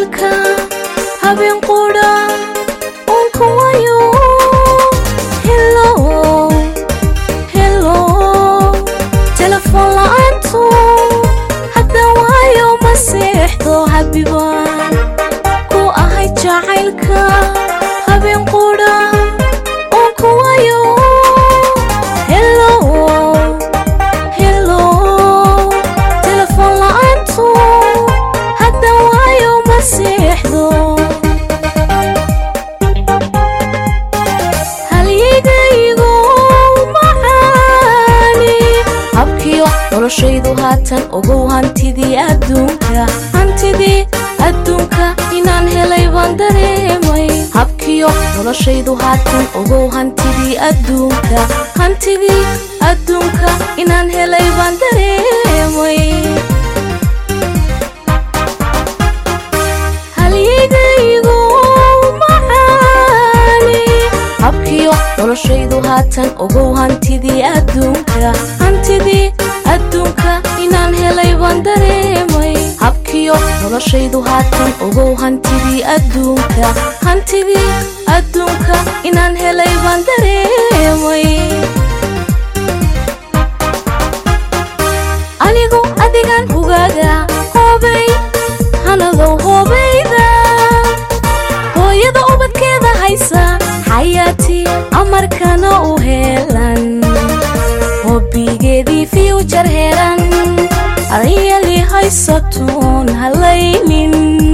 jacaylka habeen qura unkuwayo hello hello telefoon la'aantu hadda waayo ma seexdo habibaan ku ahay jacaylka habeen qura unkuwayo hello hello telefoon la'aantu hadda waayo ma seexdo haligaygo macaani habkiyo noloshaydu haatan ogow hantidii adduunka inaan helay baan dareemay habkiyo noloshaydu haatan ogow hantidii adduunka inaan helay baan dareemay haligaygo macaani habkiyo noloshaydu haatan ogow hantidii adduunka inaan helay baan dareemay habkiyo noloshaydu haatan ogow hantidii adduunka inaan helay baan dareemay anigu adigan hugaaga hoobay hanadow hoobayda hooyada ubadkeeda haysa xayaati amarkana u heelan hobbigeedii future heeran ariyali haysatoon halaynin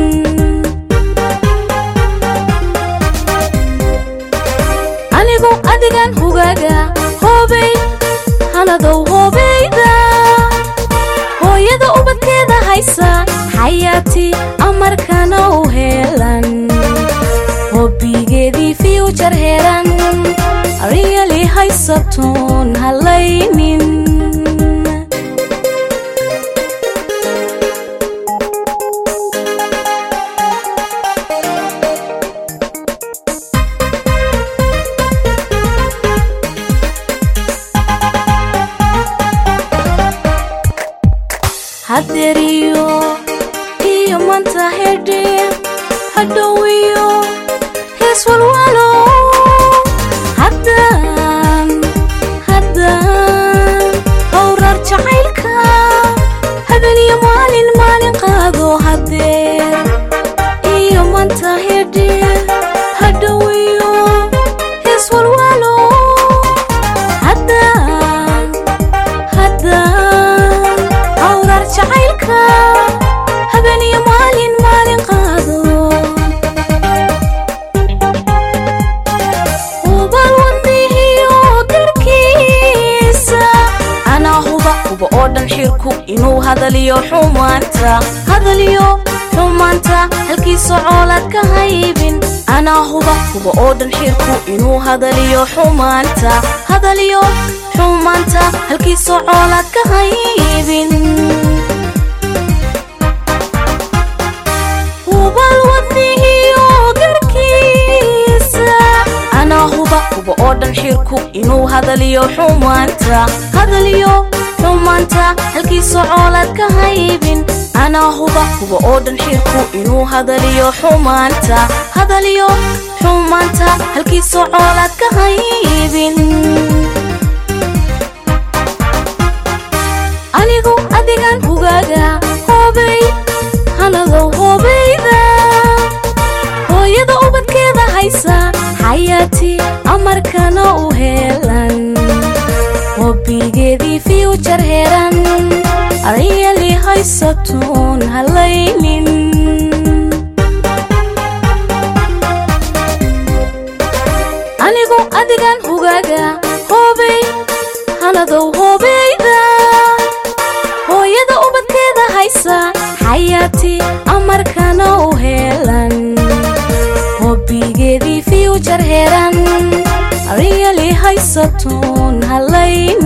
anigu adigan hugaaga hoobay hanadow hoobayda hooyada ubadkeeda haysa xayaati amarkana u heelan hobbigeedii future heeran ariyali haysatoon halaynin haderiyo iyo manta hedhe hadhowiyo hees walwalo haddaan hawrar jacaylka habeen iyo maalin qaado hadeer iyo manta hedhe hadhowiyo hees walwalo haddaan jacaylka habeen iyo maalin qaado hubal wadnihiyo garkiisa anaa huba oo dhan xirku inuu hadaliyo xumaanta halkiisa coolaad ka haybin anaa huba oo dhan xirku inuu hadaliyo xumaanta halkiisa coolaad ka haybin hubal wadnihiyo garkiisa anaa huba oo dhan xirku inuu hadaliyo xumaanta halkiisa coolaad ka haybin anaa huba oo dhan xirku inuu hadaliyo xumaanta halkiisa coolaad ka haybin anigu adigan hugaaga hoobay hanadow hoobayda hooyada ubadkeeda haysa xayaati amarkana u heelan hobbigeedii future heeran ariyali haysatoon halaynin anigu adigan hugaaga hoobay hanadow hoobayda hooyada ubadkeeda haysa xayaati amarkana u heelan hobbigeedii future heeran ariyali haysatoon halaynin